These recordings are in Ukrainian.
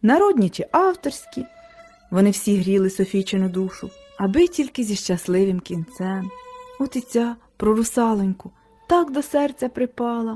народні чи авторські. Вони всі гріли Софійчину душу, аби тільки зі щасливим кінцем. От і ця про русалоньку так до серця припала.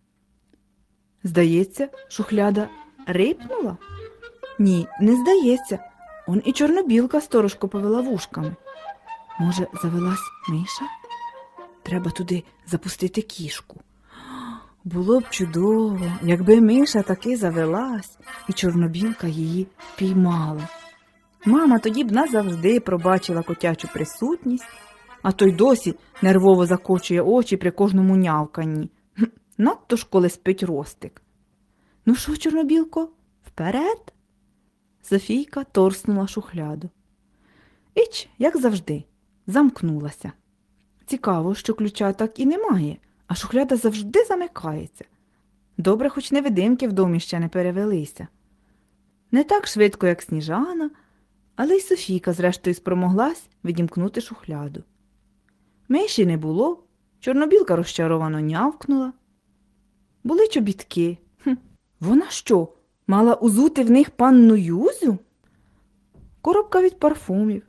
Здається, шухляда рипнула? Ні, не здається. Он і чорнобілка сторожко повела вушками. Може, завелась миша? Треба туди запустити кішку. Було б чудово, якби миша таки завелась, і чорнобілка її піймала. Мама тоді б назавжди пробачила котячу присутність, а той досі нервово закочує очі при кожному нявканні. Надто ж коли спить Ростик. Ну що, чорнобілко, вперед? Софійка торснула шухляду. Іч, як завжди, замкнулася. Цікаво, що ключа так і немає, а шухляда завжди замикається. Добре, хоч невидимки в домі ще не перевелися. Не так швидко, як Сніжана, але й Софійка зрештою спромоглась відімкнути шухляду. Миші не було, чорнобілка розчаровано нявкнула. Були чобітки. Вона що, мала узути в них панну Юзю? Коробка від парфумів.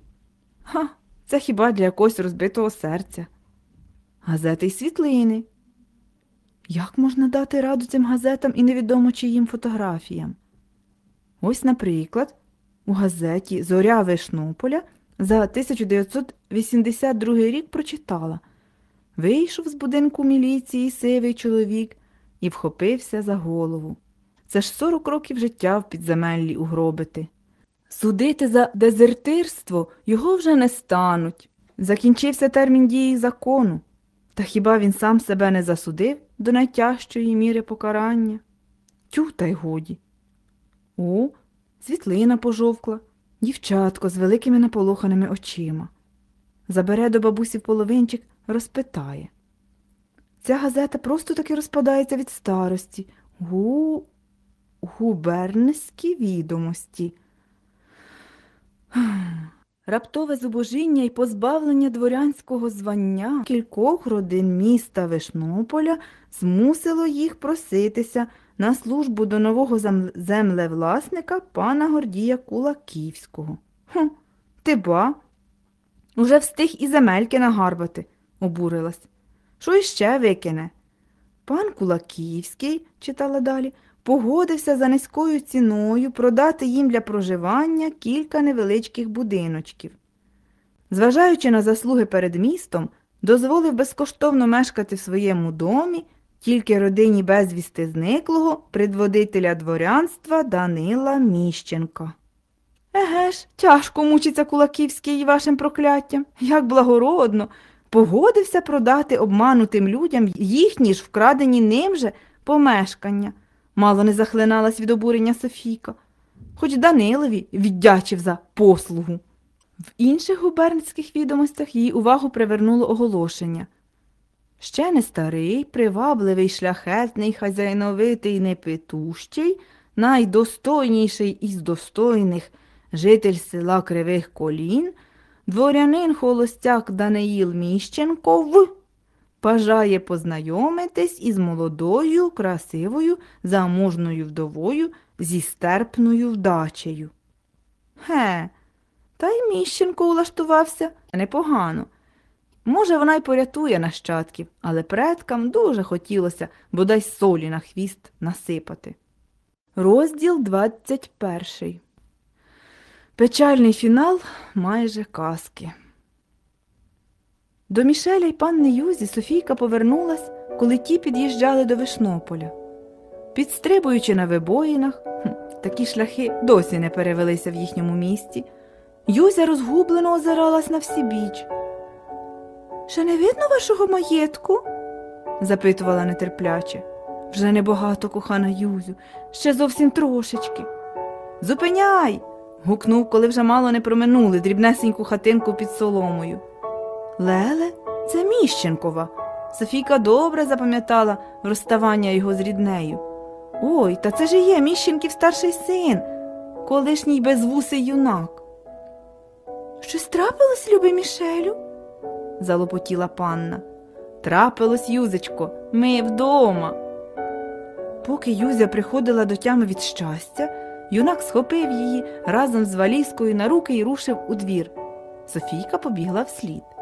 Це хіба для якогось розбитого серця. Газети й світлини. Як можна дати раду цим газетам і невідомо чиїм фотографіям? Ось, наприклад, у газеті «Зоря Вишнополя» за 1982 рік прочитала: вийшов з будинку міліції сивий чоловік і вхопився за голову. Це ж 40 років життя в підземеллі угробити. Судити за дезертирство його вже не стануть. Закінчився термін дії закону. Та хіба він сам себе не засудив до найтяжчої міри покарання? Тю, та й годі. О, світлина пожовкла, дівчатко з великими наполоханими очима. Забере до бабусі в половинчик, розпитає. Ця газета просто таки розпадається від старості. Губернські відомості. Раптове зубожіння і позбавлення дворянського звання кількох родин міста Вишнополя змусило їх проситися на службу до нового землевласника пана Гордія Кулаківського. Ти ба, уже встиг і земельки нагарбати, обурилась. Що іще викине? Пан Кулаківський, читала далі, погодився за низькою ціною продати їм для проживання кілька невеличких будиночків. Зважаючи на заслуги перед містом, дозволив безкоштовно мешкати в своєму домі тільки родині безвісти зниклого предводителя дворянства Данила Міщенка. Еге ж, тяжко мучиться Кулаківський вашим прокляттям, як благородно. Погодився продати обманутим людям їхні ж вкрадені ним же помешкання. Мало не захлиналась від обурення Софійка, хоч Данилові віддячив за послугу. В інших губернських відомостях її увагу привернуло оголошення. Ще не старий, привабливий, шляхетний, хазяйновитий, непитущий, найдостойніший із достойних житель села Кривих Колін, дворянин-холостяк Даниїл Міщенков бажає познайомитись із молодою, красивою, заможною вдовою зі стерпною вдачею. Та й Міщенко улаштувався непогано. Може, вона й порятує нащадків, але предкам дуже хотілося бодай солі на хвіст насипати. Розділ 21. Печальний фінал майже казки. До Мішеля й панни Юзі Софійка повернулась, коли ті під'їжджали до Вишнополя. Підстрибуючи на вибоїнах, такі шляхи досі не перевелися в їхньому місті, Юзя розгублено озиралась на всі біч. «Ще не видно вашого маєтку?» – запитувала нетерпляче. «Вже небагато, кохана Юзю, ще зовсім трошечки». «Зупиняй!» – гукнув, коли вже мало не проминули дрібнесеньку хатинку під соломою. Леле, це Міщенкова. Софійка добре запам'ятала розставання його з ріднею. Ой, та це ж і є Міщенків старший син, колишній безвусий юнак. Щось трапилось, любий Мішелю? Залопотіла панна. Трапилось, Юзечко, ми вдома. Поки Юзя приходила до тями від щастя, Юнак схопив її разом з валізкою на руки і рушив у двір. Софійка побігла вслід.